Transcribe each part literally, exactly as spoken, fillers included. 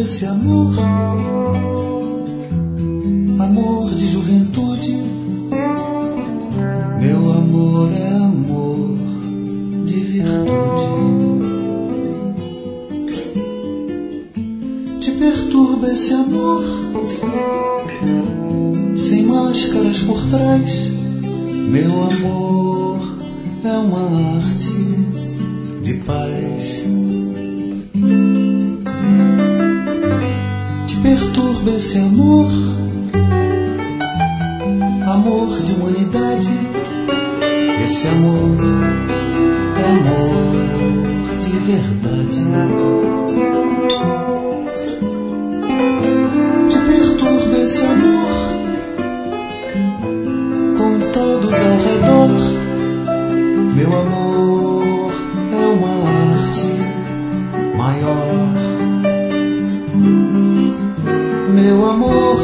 desse amor, amor de juventude. Meu amor é amor de virtude. Te perturba esse amor, sem máscaras por trás. Meu amor é uma arte de paz. Te perturba esse amor, amor de humanidade. Esse amor é amor de verdade. Te perturba esse amor, com todos ao redor. Meu amor é uma arte maior. Meu amor,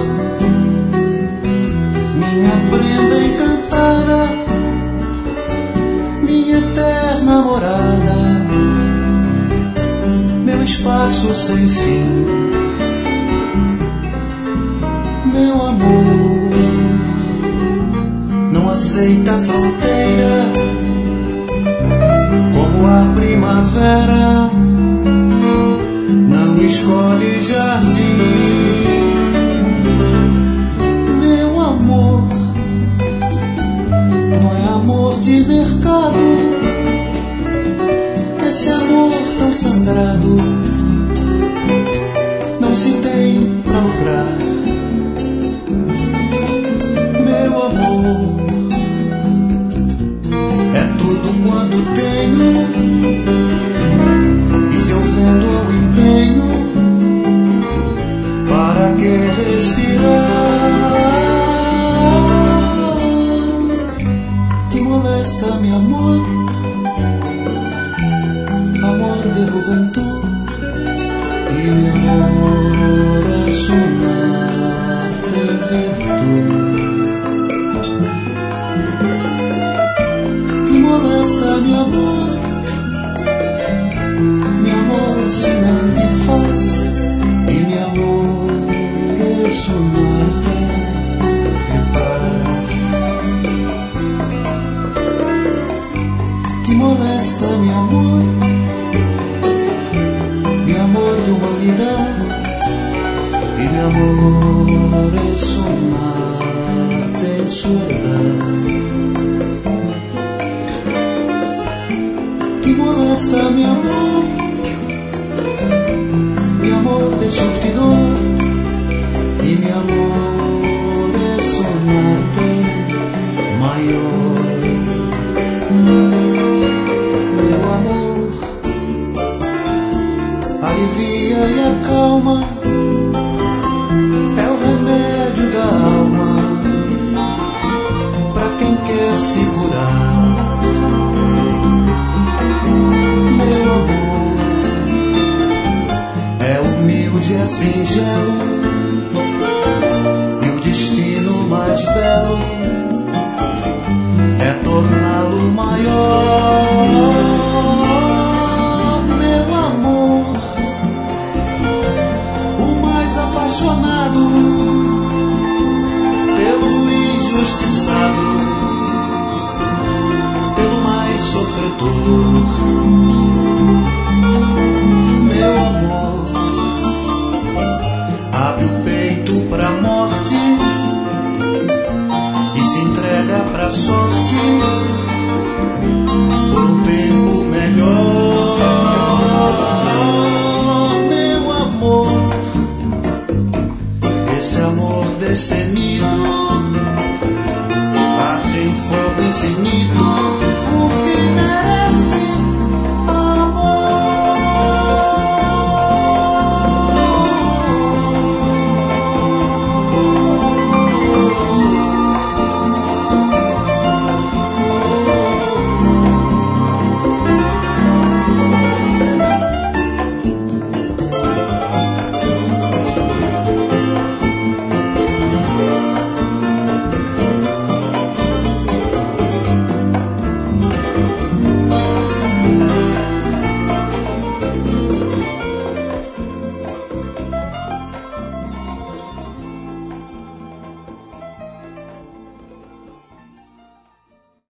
minha prenda encantada, minha eterna morada, meu espaço sem fim. Meu amor não aceita fronteira, como a primavera não escolhe jardim. Meu amor não é amor de mercado, esse amor tão sangrado não se tem pra lucrar. Meu amor é tudo quanto tenho, e se eu vendo o empenho, para que respirar? Te molesta, meu amor, amor de juventude, e meu amor é sonar-te virtude. Te molesta, meu amor, meu amor sem antifaz, e meu amor é sonar-te em paz. Te molesta, meu amor, meu amor de humanidade, e meu amor é sonar-te em soledade. Te molesta, meu amor, meu amor de surtidor, e meu amor é sonar-te maior. Meu amor alivia e acalma, é o remédio da alma pra quem quer se curar. Meu amor é humilde, é singelo, e o destino mais belo é torná-lo maior. Meu amor, o mais apaixonado pelo injustiçado, pelo mais sofredor. Meu amor abre o peito pra morte e se entrega pra sorte por um tempo melhor. Meu amor, esse amor destemido